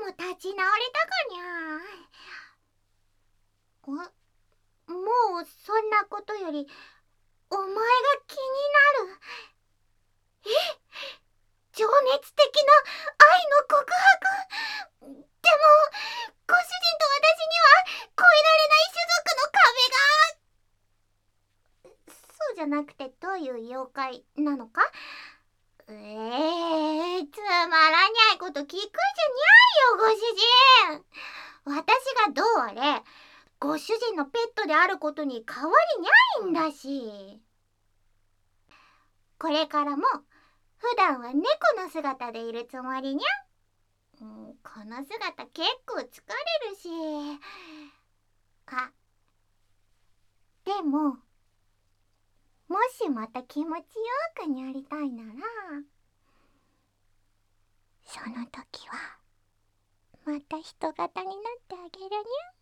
も立ち直れたかにゃ。もうそんなことよりお前が気になる。情熱的な愛の告白。でもご主人と私には越えられない種族の壁が。そうじゃなくてどういう妖怪なのか。つまらにゃいこと聞くじゃにゃいよ、ご主人。私がどうあれご主人のペットであることに変わりにゃいんだし。これからも普段は猫の姿でいるつもりにゃ。この姿結構疲れるし。でももしまた気持ちよくにゃりたいなら、その時はまた人型になってあげるにゃ。